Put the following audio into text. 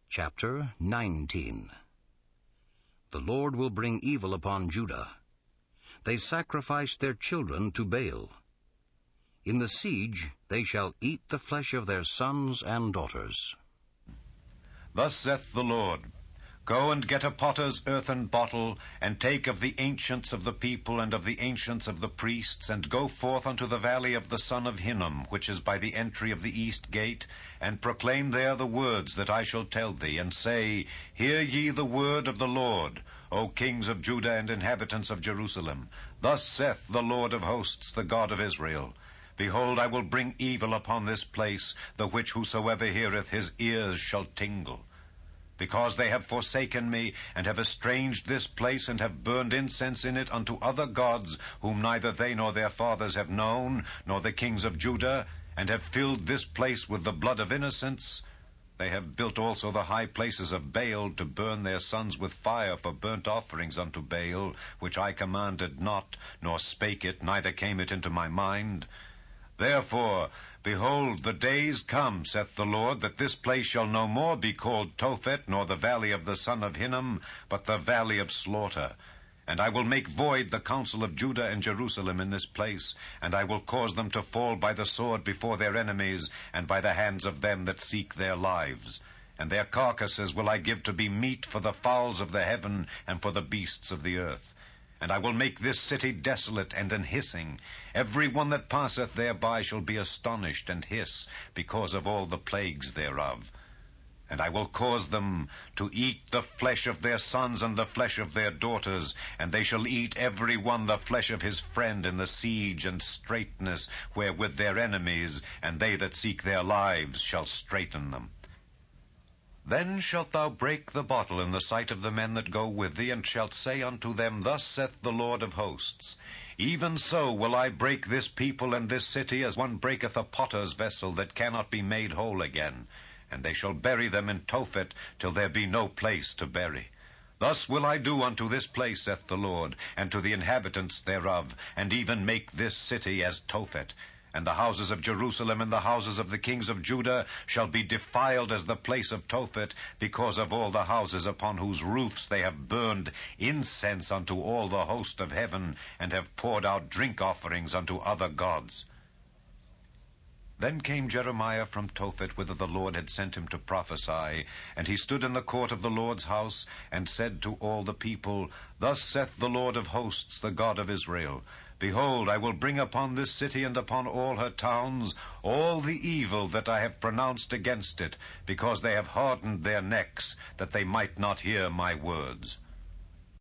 Chapter 19. The Lord will bring evil upon Judah. They sacrificed their children to Baal. In the siege they shall eat the flesh of their sons and daughters. Thus saith the Lord, Go and get a potter's earthen bottle, and take of the ancients of the people and of the ancients of the priests, and go forth unto the valley of the son of Hinnom, which is by the entry of the east gate, and proclaim there the words that I shall tell thee, and say, Hear ye the word of the Lord, O kings of Judah and inhabitants of Jerusalem. Thus saith the Lord of hosts, the God of Israel, Behold, I will bring evil upon this place, the which whosoever heareth his ears shall tingle. Because they have forsaken me, and have estranged this place, and have burned incense in it unto other gods, whom neither they nor their fathers have known, nor the kings of Judah, and have filled this place with the blood of innocents. They have built also the high places of Baal, to burn their sons with fire for burnt offerings unto Baal, which I commanded not, nor spake it, neither came it into my mind. Therefore, behold, the days come, saith the Lord, that this place shall no more be called Tophet, nor the valley of the son of Hinnom, but the valley of slaughter. And I will make void the counsel of Judah and Jerusalem in this place, and I will cause them to fall by the sword before their enemies, and by the hands of them that seek their lives. And their carcasses will I give to be meat for the fowls of the heaven, and for the beasts of the earth. And I will make this city desolate and an hissing. Every one that passeth thereby shall be astonished and hiss, because of all the plagues thereof. And I will cause them to eat the flesh of their sons and the flesh of their daughters, and they shall eat every one the flesh of his friend in the siege and straitness wherewith their enemies, and they that seek their lives, shall straiten them. Then shalt thou break the bottle in the sight of the men that go with thee, and shalt say unto them, Thus saith the Lord of hosts, Even so will I break this people and this city, as one breaketh a potter's vessel that cannot be made whole again. And they shall bury them in Tophet, till there be no place to bury. Thus will I do unto this place, saith the Lord, and to the inhabitants thereof, and even make this city as Tophet. And the houses of Jerusalem and the houses of the kings of Judah shall be defiled as the place of Tophet, because of all the houses upon whose roofs they have burned incense unto all the host of heaven, and have poured out drink offerings unto other gods. Then came Jeremiah from Tophet, whither the Lord had sent him to prophesy, and he stood in the court of the Lord's house, and said to all the people, Thus saith the Lord of hosts, the God of Israel, Behold, I will bring upon this city and upon all her towns all the evil that I have pronounced against it, because they have hardened their necks, that they might not hear my words.